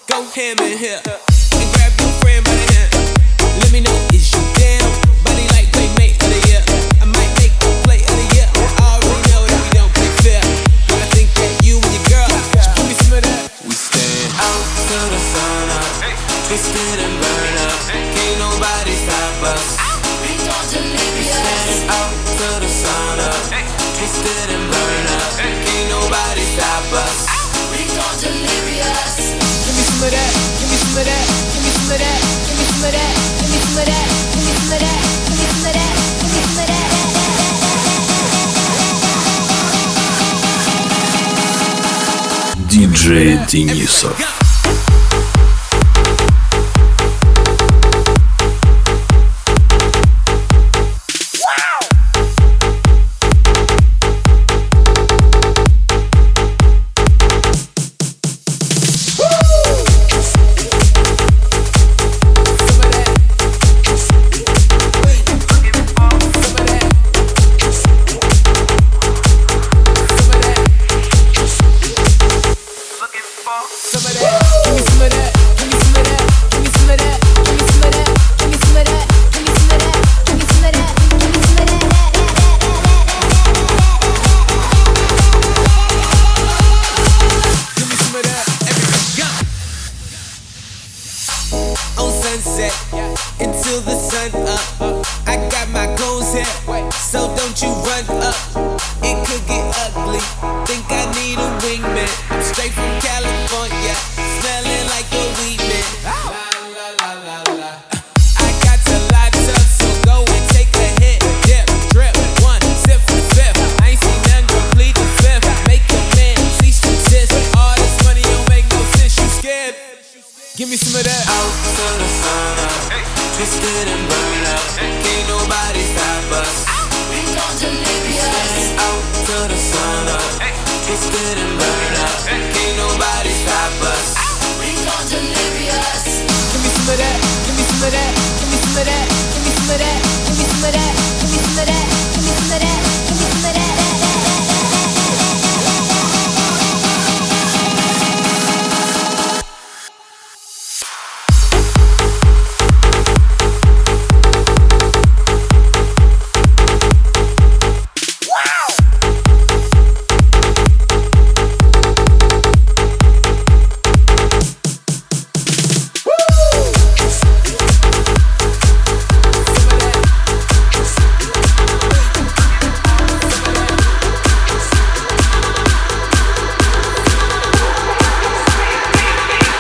Go ham in here and grab your friend by the hand. Let me know, is you down? Body like playmate of the year. I might make a play of the year. I already know that we don't play fair, but I think that you and your girl should give me some of that. We stand out till the sun up, twisted and burn up. Can't nobody stop us. We stand out till the sun up, twisted and burn up. Can't nobody stop us. We gon' delirious. Give me some of that. Give me some of that. Give me some of that. Give me some of that. Give me some of that. Give me some of that. Give me some of that. Give me some of that. Диджей Денисов. Until the sun up, I got my goals here, so don't you run up. It could get ugly. Think I need a wingman. I'm straight from California, smelling like a weed man. I got to lights up, so go and take a hit. Dip, drip, one sip for the fifth. I ain't seen none complete the fifth. Make your man cease to exist. All this money don't make no sense. You scared? Give me some of that. Out till the sun up, twisted and burn up. Can't nobody stop us. We gon' delirious. Out till the sun up, twisted and burn up. Can't nobody stop us.